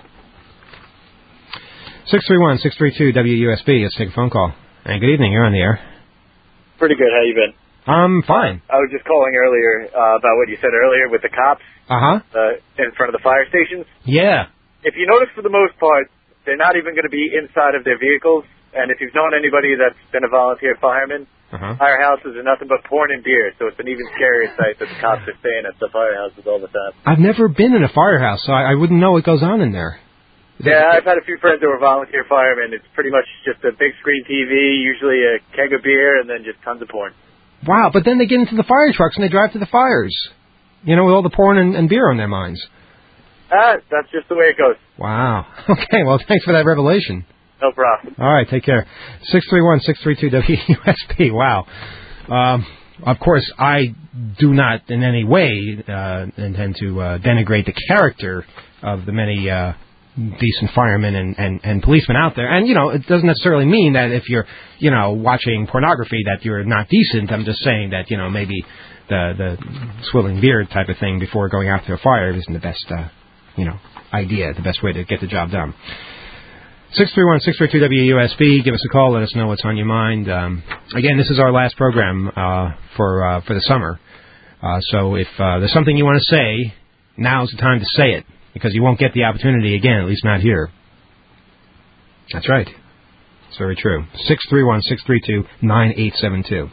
six three one, six three two, W U S B. Let's take a phone call. Hey, good evening. You're on the air. Pretty good. How you been? I'm fine. I was just calling earlier uh, about what you said earlier with the cops Uh-huh. uh, in front of the fire stations. Yeah. If you notice, for the most part, they're not even going to be inside of their vehicles. And if you've known anybody that's been a volunteer fireman, Uh-huh. firehouses are nothing but porn and beer. So it's an even scarier sight that the cops are staying at the firehouses all the time. I've never been in a firehouse, so I, I wouldn't know what goes on in there. Yeah, I've had a few friends who are volunteer firemen. It's pretty much just a big screen T V, usually a keg of beer, and then just tons of porn. Wow, but then they get into the fire trucks and they drive to the fires. You know, with all the porn and, and beer on their minds. Ah, that's just the way it goes. Wow. Okay, well, thanks for that revelation. No problem. All right, take care. six three one, six three two, W U S P. Wow. Um, of course, I do not in any way uh, intend to uh, denigrate the character of the many uh, decent firemen and, and, and policemen out there. And, you know, it doesn't necessarily mean that if you're, you know, watching pornography that you're not decent. I'm just saying that, you know, maybe the, the swilling beer type of thing before going out to a fire isn't the best, uh, you know, idea, the best way to get the job done. six three one, six three two, W U S B. Give us a call. Let us know what's on your mind. Um, again, this is our last program uh, for uh, for the summer. Uh, so if uh, there's something you want to say, now's the time to say it, because you won't get the opportunity again, at least not here. That's right. It's very true. six three one, six three two, nine eight seven two.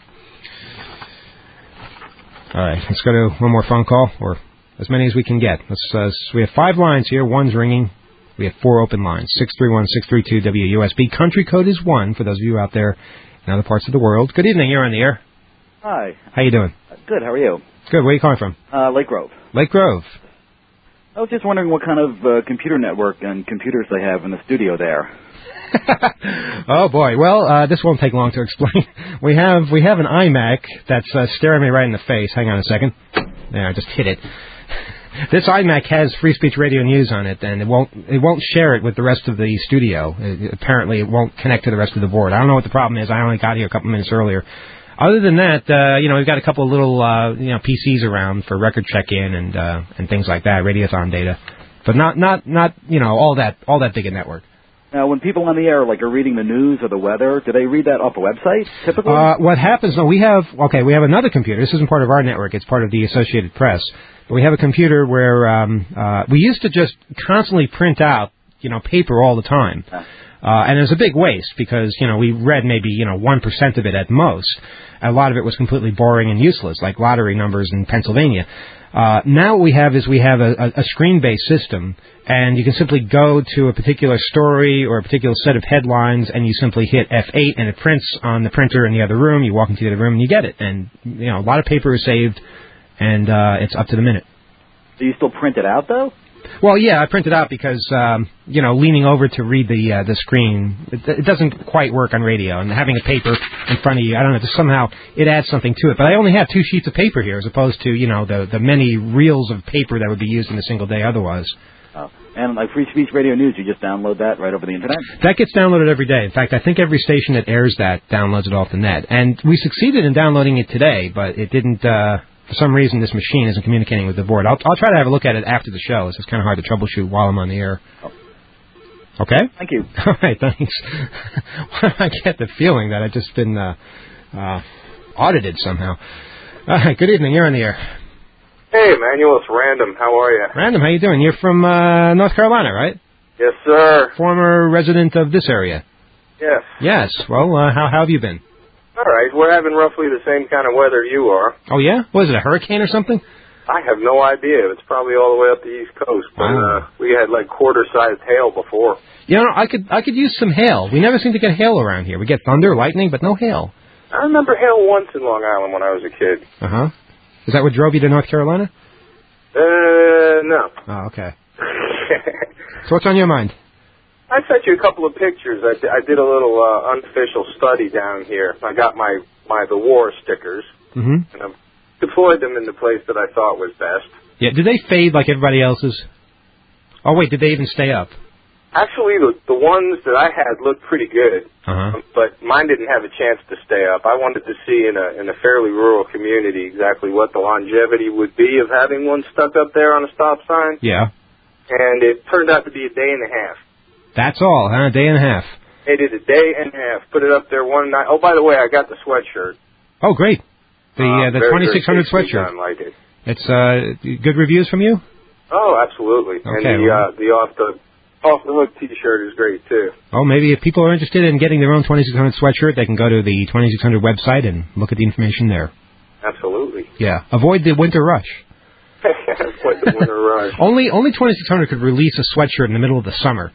All right, let's go to one more phone call, or as many as we can get. Let's. Uh, we have five lines here. One's ringing. We have four open lines. six three one, six three two, W U S B. Country code is one for those of you out there in other parts of the world. Good evening. You're on the air. Hi. How you doing? Good. How are you? Good. Where are you calling from? Uh, Lake Grove. Lake Grove. I was just wondering what kind of uh, computer network and computers they have in the studio there. Oh boy. Well, uh, this won't take long to explain. We have we have an iMac that's uh, staring me right in the face. Hang on a second. There, I just hit it. This iMac has Free Speech Radio News on it, and it won't it won't share it with the rest of the studio. It, apparently, it won't connect to the rest of the board. I don't know what the problem is. I only got here a couple minutes earlier. Other than that, uh, you know, we've got a couple of little uh, you know P Cs around for record check-in and uh, and things like that, Radiothon data, but not not not you know all that all that big a network. Now, when people on the air like are reading the news or the weather, do they read that off a website typically? Uh, what happens? No, we have okay. We have another computer. This isn't part of our network. It's part of the Associated Press. But we have a computer where um, uh, we used to just constantly print out, you know, paper all the time, uh, and it was a big waste because you know we read maybe you know one percent of it at most. A lot of it was completely boring and useless, like lottery numbers in Pennsylvania. Uh, now what we have is we have a, a, a screen-based system, and you can simply go to a particular story or a particular set of headlines, and you simply hit F eight, and it prints on the printer in the other room. You walk into the other room, and you get it. And you know, a lot of paper is saved, and uh, it's up to the minute. Do you still print it out, though? Well, yeah, I print it out because, um, you know, leaning over to read the uh, the screen, it, it doesn't quite work on radio. And having a paper in front of you, I don't know, just somehow it adds something to it. But I only have two sheets of paper here as opposed to, you know, the, the many reels of paper that would be used in a single day otherwise. Oh. And like Free Speech Radio News, you just download that right over the Internet? That gets downloaded every day. In fact, I think every station that airs that downloads it off the net. And we succeeded in downloading it today, but it didn't... Uh, For some reason, this machine isn't communicating with the board. I'll, I'll try to have a look at it after the show. It's just kind of hard to troubleshoot while I'm on the air. Oh. Okay? Thank you. All right, thanks. I get the feeling that I've just been uh, uh, audited somehow. All right, good evening. You're on the air. Hey, Emmanuel, it's Random. How are you? Random, how you doing? You're from uh, North Carolina, right? Yes, sir. Former resident of this area? Yes. Yes. Well, uh, how, how have you been? All right, we're having roughly the same kind of weather you are. Oh, yeah? Was it a hurricane or something? I have no idea. It's probably all the way up the East Coast. But wow. uh, we had like quarter-sized hail before. You know, I could I could use some hail. We never seem to get hail around here. We get thunder, lightning, but no hail. I remember hail once in Long Island when I was a kid. Uh-huh. Is that what drove you to North Carolina? Uh, no. Oh, okay. So what's on your mind? I sent you a couple of pictures. I, I did a little uh, unofficial study down here. I got my, my the war stickers. Mm-hmm. And I'm, it's a enjoyed them in the place that I thought was best. Yeah, did they fade like everybody else's? Oh, wait, did they even stay up? Actually, the, the ones that I had looked pretty good, Uh-huh. um, but mine didn't have a chance to stay up. I wanted to see in a in a fairly rural community exactly what the longevity would be of having one stuck up there on a stop sign, Yeah. and it turned out to be a day and a half. That's all, huh? A day and a half. They did a day and a half, put it up there one night. Oh, by the way, I got the sweatshirt. Oh, great. The uh, the very, twenty-six hundred very tasty. sweatshirt. I like it. It's uh, good reviews from you? Oh, absolutely. Okay, and the well. uh, the off the off the hook T-shirt is great too. Oh, maybe if people are interested in getting their own twenty-six hundred sweatshirt, they can go to the twenty-six hundred website and look at the information there. Absolutely. Yeah. Avoid the winter rush. Avoid the winter rush. Only only twenty-six hundred could release a sweatshirt in the middle of the summer.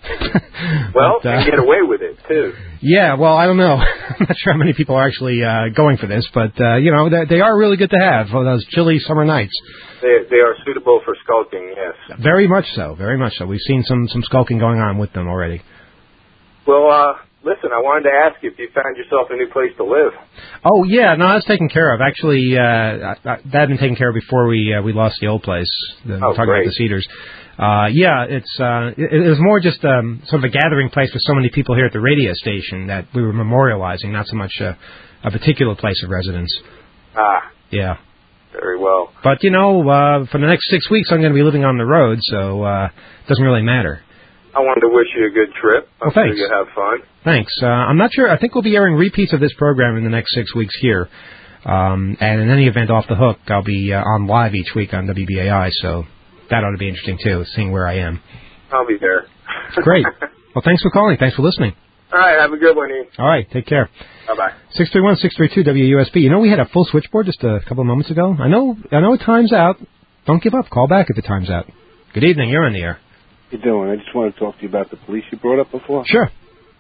Well, but, uh, and get away with it too. Yeah, well, I don't know. I'm not sure how many people are actually uh, going for this, but uh, you know, they, they are really good to have for those chilly summer nights. They they are suitable for skulking. Yes. Very much so. Very much so. We've seen some some skulking going on with them already. Well, uh, listen, I wanted to ask you if you found yourself a new place to live. Oh yeah, no, that's taken care of. Actually, uh, I, I, that had been taken care of before we uh, we lost the old place. The, Oh, talking great. about the Cedars. Uh, yeah, it's uh, it, it was more just um, sort of a gathering place for so many people here at the radio station that we were memorializing, not so much a, a particular place of residence. Ah, Yeah. very well. But, you know, uh, for the next six weeks, I'm going to be living on the road, so uh, it doesn't really matter. I wanted to wish you a good trip. I'm Well, thanks. sure you have fun. Thanks. Uh, I'm not sure. I think we'll be airing repeats of this program in the next six weeks here. Um, and in any event, Off the Hook, I'll be uh, on live each week on W B A I, so that ought to be interesting, too, seeing where I am. I'll be there. Great. Well, thanks for calling. Thanks for listening. All right, have a good one, Ian. All right, take care. Bye-bye. six three one, six three two, W U S B. You know, we had a full switchboard just a couple of moments ago. I know I know it time's out. Don't give up. Call back if the time's out. Good evening. You're on the air. How you doing? I just wanted to talk to you about the police you brought up before. Sure.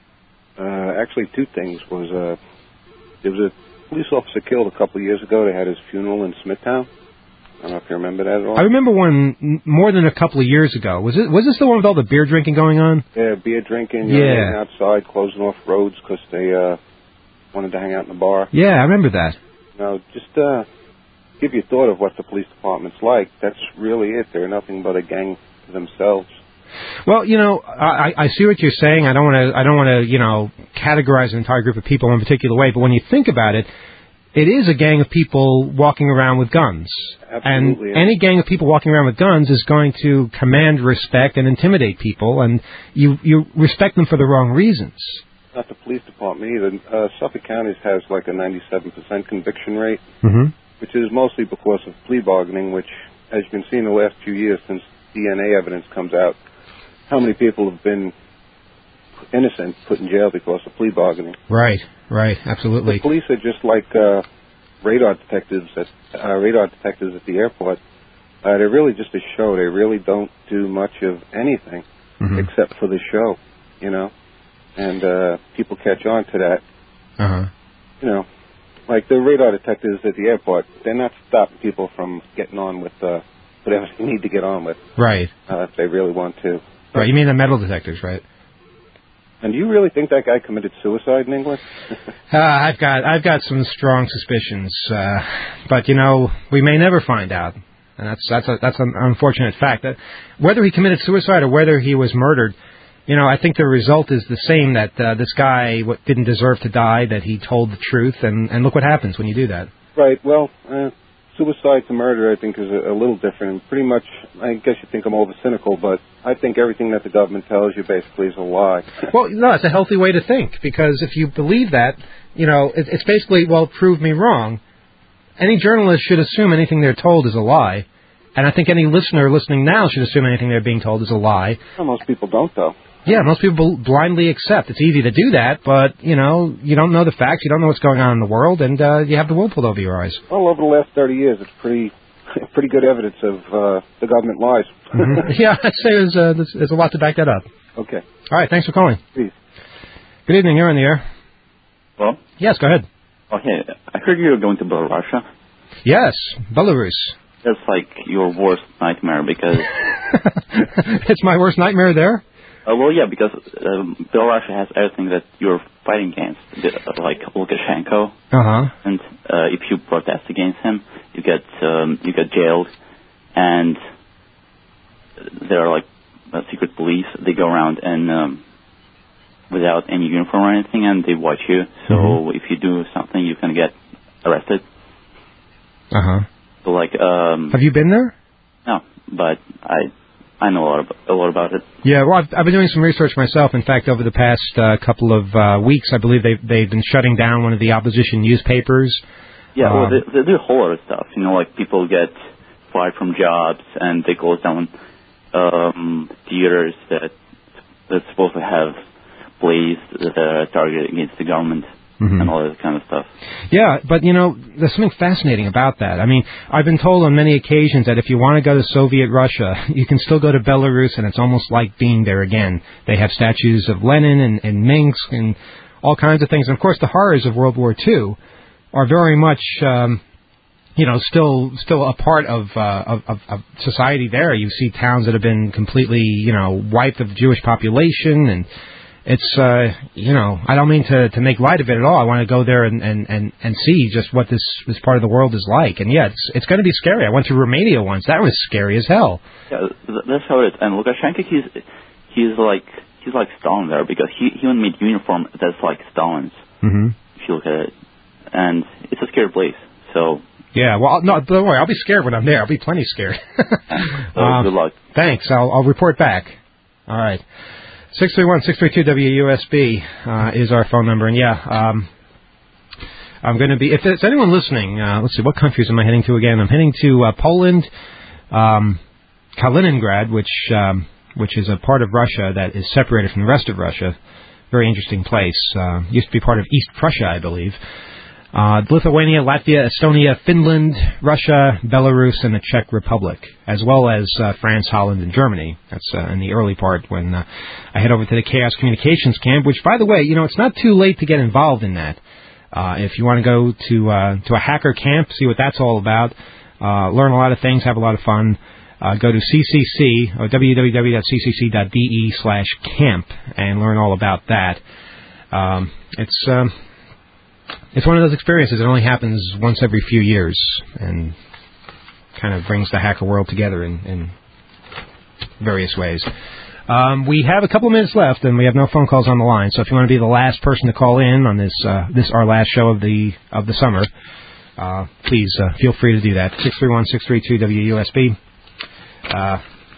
Uh, actually, two things. Was uh, there was a police officer killed a couple of years ago. They had his funeral in Smithtown. I don't know if you remember that at all. I remember one n- more than a couple of years ago. Was it? Was this the one with all the beer drinking going on? Yeah, beer drinking, Yeah. urinating outside, closing off roads because they uh, wanted to hang out in the bar. Yeah, I remember that. Now, just uh, give you a thought of what the police department's like. That's really it. They're nothing but a gang themselves. Well, you know, I, I see what you're saying. I don't want to. I don't want to, you know, categorize an entire group of people in a particular way. But when you think about it, it is a gang of people walking around with guns. Absolutely. And any gang of people walking around with guns is going to command respect and intimidate people, and you you respect them for the wrong reasons. Not the police department either. Uh, Suffolk County has like a ninety-seven percent conviction rate, Mm-hmm. which is mostly because of plea bargaining, which, as you can see in the last few years since D N A evidence comes out, how many people have been innocent put in jail because of plea bargaining. Right, right, absolutely. The police are just like uh, radar detectives at uh, radar detectives at the airport. Uh, they're really just a show. They really don't do much of anything Mm-hmm. except for the show, you know. And uh, people catch on to that. Uh-huh. You know, like the radar detectives at the airport, they're not stopping people from getting on with uh, whatever they need to get on with, Right. uh, if they really want to. Right, you mean the metal detectors, right? And do you really think that guy committed suicide in England? Uh, I've got I've got some strong suspicions, uh, but you know we may never find out, and that's that's a, that's an unfortunate fact. That whether he committed suicide or whether he was murdered, you know, I think the result is the same. That uh, this guy what, didn't deserve to die. That he told the truth, and and look what happens when you do that. Right. Well, uh, suicide to murder, I think, is a, a little different. And pretty much, I guess you think I'm over cynical, but I think everything that the government tells you basically is a lie. Well, no, it's a healthy way to think, because if you believe that, you know, it, it's basically, well, prove me wrong. Any journalist should assume anything they're told is a lie, and I think any listener listening now should assume anything they're being told is a lie. Well, most people don't, though. Yeah, most people blindly accept. It's easy to do that, but, you know, you don't know the facts, you don't know what's going on in the world, and uh, you have the wool pulled over your eyes. Well, over the last thirty years, it's pretty pretty good evidence of uh, the government lies. Mm-hmm. Yeah, I'd say there's, uh, there's, there's a lot to back that up. Okay. All right, thanks for calling. Please. Good evening, you're on the air. Well, Yes, go ahead. okay, I heard you were going to Belarus. Yes, Belarus. That's like your worst nightmare because... It's my worst nightmare there? Uh, well, yeah, because um, Belarus has everything that you're fighting against, uh, like Lukashenko. Uh-huh. And uh, if you protest against him, you get um, you get jailed, and there are like uh, secret police. They go around and um, without any uniform or anything, and they watch you. So mm-hmm. if you do something, you can get arrested. Uh-huh. So like, um, have you been there? No, but I I know a lot about, a lot about it. Yeah, well, I've, I've been doing some research myself. In fact, over the past uh, couple of uh, weeks, I believe they've they've been shutting down one of the opposition newspapers. Yeah, um, well, they, they do a whole lot of stuff. You know, like people get fired from jobs, and they close down um, theaters that that's supposed to have plays that are targeted against the government. Mm-hmm. And all that kind of stuff. Yeah, but, you know, there's something fascinating about that. I mean, I've been told on many occasions that if you want to go to Soviet Russia, you can still go to Belarus, and it's almost like being there again. They have statues of Lenin and, and Minsk and all kinds of things. And, of course, the horrors of World War Two are very much, um, you know, still still a part of, uh, of, of society there. You see towns that have been completely, you know, wiped of the Jewish population, and it's, uh, you know, I don't mean to, to make light of it at all. I want to go there and, and, and, and see just what this, this part of the world is like. And, yeah, it's it's going to be scary. I went to Romania once. That was scary as hell. Yeah, that's how it is. And Lukashenko, he's he's like he's like Stalin there, because he, he even made uniform that's like Stalin's, mm-hmm. if you look at it. And it's a scary place, so... Yeah, well, no, don't worry. I'll be scared when I'm there. I'll be plenty scared. So, um, good luck. Thanks. I'll, I'll report back. All right. six three one, six three two, W U S B uh, is our phone number. And, yeah, um, I'm going to be... If there's anyone listening, uh, let's see, what countries am I heading to again? I'm heading to uh, Poland, um, Kaliningrad, which um, which is a part of Russia that is separated from the rest of Russia. Very interesting place. Uh, used to be part of East Prussia, I believe. Uh, Lithuania, Latvia, Estonia, Finland, Russia, Belarus, and the Czech Republic, as well as uh, France, Holland, and Germany. That's uh, in the early part when uh, I head over to the Chaos Communications Camp, which, by the way, you know, it's not too late to get involved in that. Uh, if you want to go to uh, to a hacker camp, see what that's all about, uh, learn a lot of things, have a lot of fun, uh, go to C C C, or w w w dot c c c dot d e slash camp, and learn all about that. Um, it's... Um, It's one of those experiences that only happens once every few years and kind of brings the hacker world together in, in various ways. Um, we have a couple of minutes left, and we have no phone calls on the line. So if you want to be the last person to call in on this, uh, this our last show of the of the summer, uh, please uh, feel free to do that. six three one, six three two, W U S B. Uh,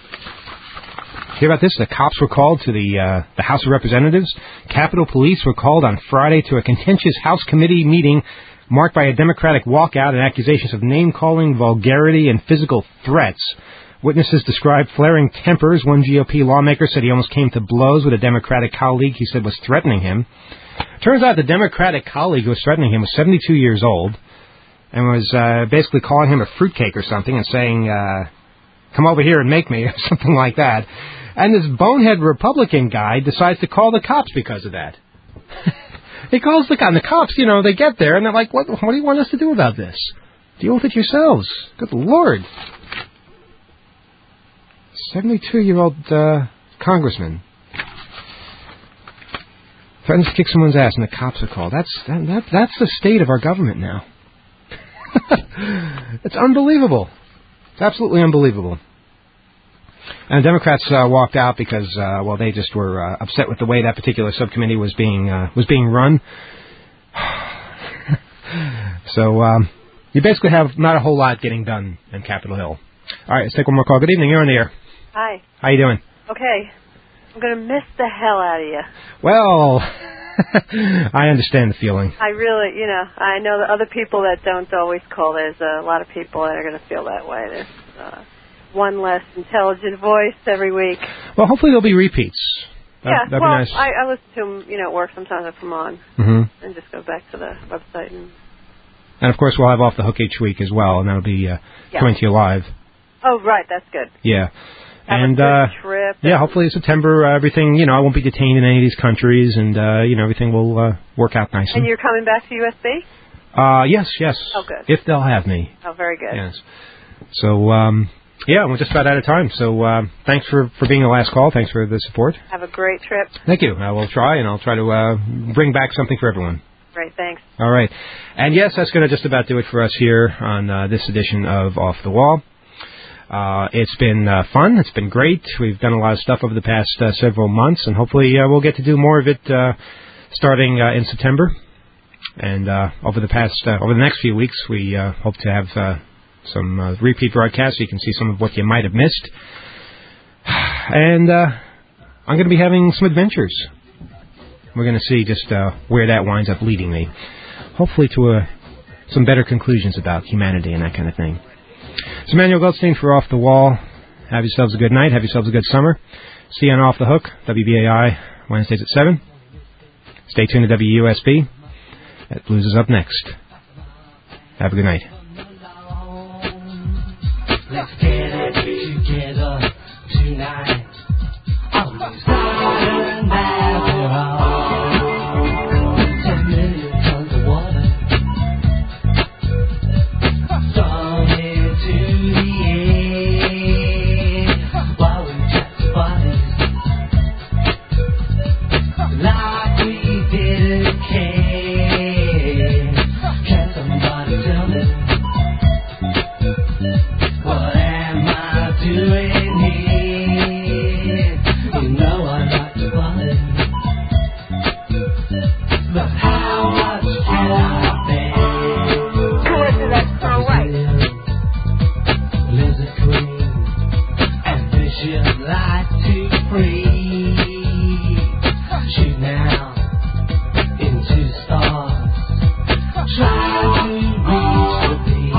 Hear about this? The cops were called to the uh, the House of Representatives. Capitol Police were called on Friday to a contentious House committee meeting marked by a Democratic walkout and accusations of name-calling, vulgarity, and physical threats. Witnesses described flaring tempers. One G O P lawmaker said he almost came to blows with a Democratic colleague he said was threatening him. Turns out the Democratic colleague who was threatening him was seventy-two years old and was uh, basically calling him a fruitcake or something and saying, uh, come over here and make me, or something like that. And this bonehead Republican guy decides to call the cops because of that. He calls the cops, and the cops, you know, they get there, and they're like, what, what do you want us to do about this? Deal with it yourselves. Good Lord. seventy-two-year-old uh, congressman threatens to kick someone's ass, and the cops are called. That's, that, that, that's the state of our government now. It's unbelievable. It's absolutely unbelievable. And the Democrats uh, walked out because, uh, well, they just were uh, upset with the way that particular subcommittee was being uh, was being run. So um, you basically have not a whole lot getting done in Capitol Hill. All right, let's take one more call. Good evening. You're on the air. Hi. How you doing? Okay. I'm going to miss the hell out of you. Well, I understand the feeling. I really, you know, I know that other people that don't always call. There's a lot of people that are going to feel that way. There's uh, one less intelligent voice every week. Well, hopefully there'll be repeats. That, yeah, that'd well, be nice. I, I listen to them, you know, at work sometimes. I come on mm-hmm. and just go back to the website. And, and of course, we'll have Off the Hook each week as well, and that'll be uh, yeah. coming to you live. Oh, right, that's good. Yeah. Have and a good uh, trip. Yeah, hopefully in September, uh, everything, you know, I won't be detained in any of these countries, and, uh, you know, everything will uh, work out nicely. And you're coming back to U S B? Uh, yes, yes. Oh, good. If they'll have me. Oh, very good. Yes. So, um, Yeah, we're just about out of time. So uh, thanks for, for being the last call. Thanks for the support. Have a great trip. Thank you. I will try, and I'll try to uh, bring back something for everyone. Great, thanks. All right. And yes, that's going to just about do it for us here on uh, this edition of Off the Wall. Uh, it's been uh, fun. It's been great. We've done a lot of stuff over the past uh, several months, and hopefully uh, we'll get to do more of it uh, starting uh, in September. And uh, over the past, uh, over the next few weeks, we uh, hope to have uh, some uh, repeat broadcasts so you can see some of what you might have missed. And uh, I'm going to be having some adventures. We're going to see just uh, where that winds up leading me. Hopefully to uh, some better conclusions about humanity and that kind of thing. It's Emmanuel Goldstein for Off the Wall. Have yourselves a good night. Have yourselves a good summer. See you on Off the Hook, W B A I, Wednesdays at seven. Stay tuned to W U S B. That Blues is up next. Have a good night. Let's get it together tonight. Always got after all. Ten million tons of water thrown into the air while we jack the bodies like we didn't care. Can somebody tell me what am I doing here? You know I like to party, but how much can I bear? Towards that's so right. Lives a queen, ambitious like to free. Shoot now into stars, try to reach the peak.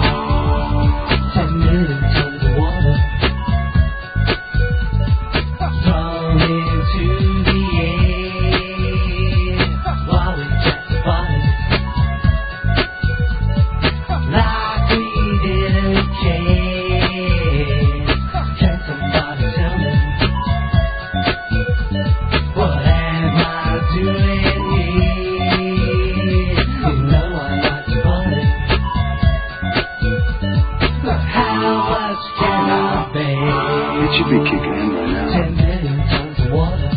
Ten million tons of water thrown into the air while we jack the bodies like we didn't care. Can somebody tell me what am I doing here? You know I like to party, but how much can I bear? It should be kicking in by now. Ten million tons of water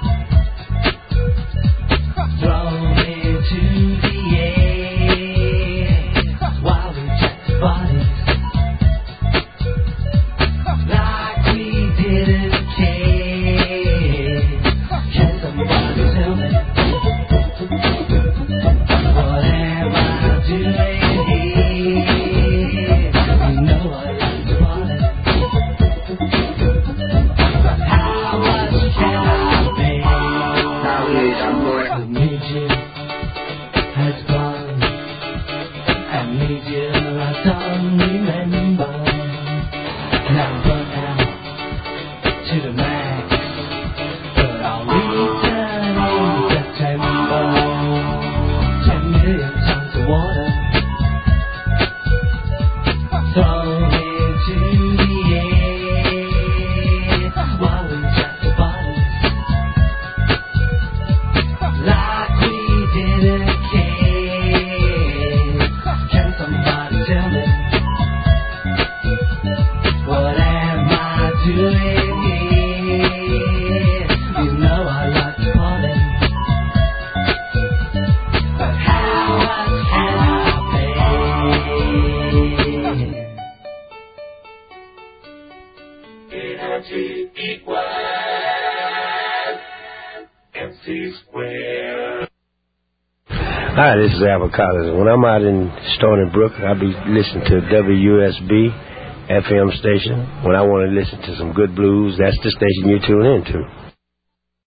thrown into the air while we jack the bodies like we didn't care. Can somebody tell me what am I doing here? You know I like to party, but how much can I bear? I need you has gone. I need you, I don't remember. Now burn out to the max, but I'll return in September. Ten million tons of water thrown into the air while we jack the bodies like we didn't care. Can somebody tell me what am I doing here? You know I like to party, but how much can I pay? Energy equals M C squared. Hi, this is Albert Collins. When I'm out in Stony Brook, I'll be listening to W U S B F M station. When I want to listen to some good blues, that's the station you tune in to.